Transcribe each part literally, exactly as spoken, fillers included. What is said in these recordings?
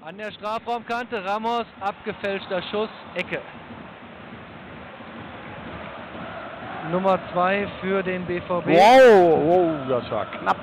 An der Strafraumkante, Ramos, abgefälschter Schuss, Ecke. Nummer zwei für den B V B. Wow, wow, das war knapp.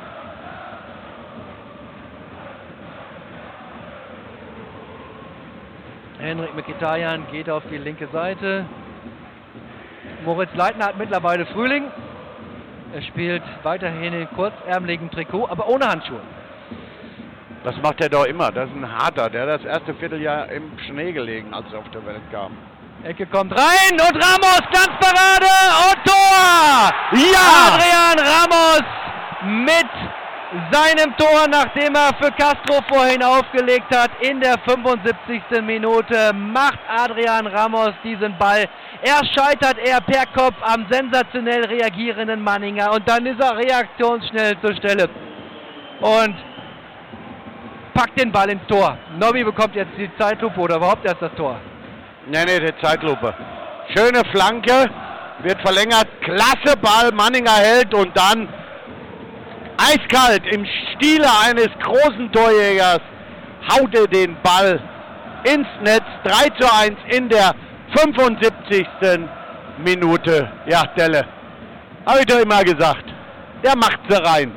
Henrik Mkhitaryan geht auf die linke Seite. Moritz Leitner hat mittlerweile Frühling. Er spielt weiterhin in kurzärmeligen Trikot, aber ohne Handschuhe. Das macht er doch immer. Das ist ein harter. Der hat das erste Vierteljahr im Schnee gelegen, als er auf der Welt kam. Ecke kommt rein und Ramos, Glanzparade und Tor! Ja! Adrian Ramos mit seinem Tor, nachdem er für Castro vorhin aufgelegt hat, in der fünfundsiebzigsten Minute macht Adrian Ramos diesen Ball. Er scheitert er per Kopf am sensationell reagierenden Manninger und dann ist er reaktionsschnell zur Stelle und packt den Ball ins Tor. Nobby bekommt jetzt die Zeitlupe oder überhaupt erst das Tor. Nee, nee, die Zeitlupe. Schöne Flanke, wird verlängert, klasse Ball, Manninger hält und dann eiskalt im Stile eines großen Torjägers haut er den Ball ins Netz. drei zu eins in der fünfundsiebzigsten Minute. Ja, Delle, habe ich doch immer gesagt, der macht sie rein.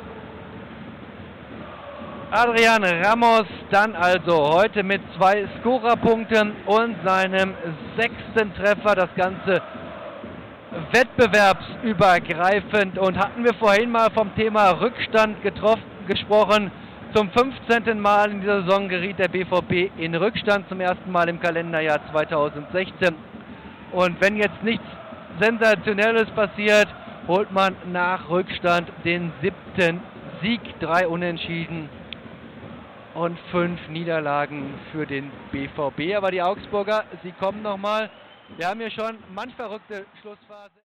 Adrian Ramos dann also heute mit zwei Scorerpunkten und seinem sechsten Treffer, das Ganze wettbewerbsübergreifend. Und hatten wir vorhin mal vom Thema Rückstand getroffen, gesprochen. Zum fünfzehnten Mal in dieser Saison geriet der B V B in Rückstand, zum ersten Mal im Kalenderjahr zweitausendsechzehn. Und wenn jetzt nichts Sensationelles passiert, holt man nach Rückstand den siebten Sieg, drei Unentschieden und fünf Niederlagen für den B V B. Aber die Augsburger, sie kommen nochmal. Wir haben hier schon manch verrückte Schlussphase.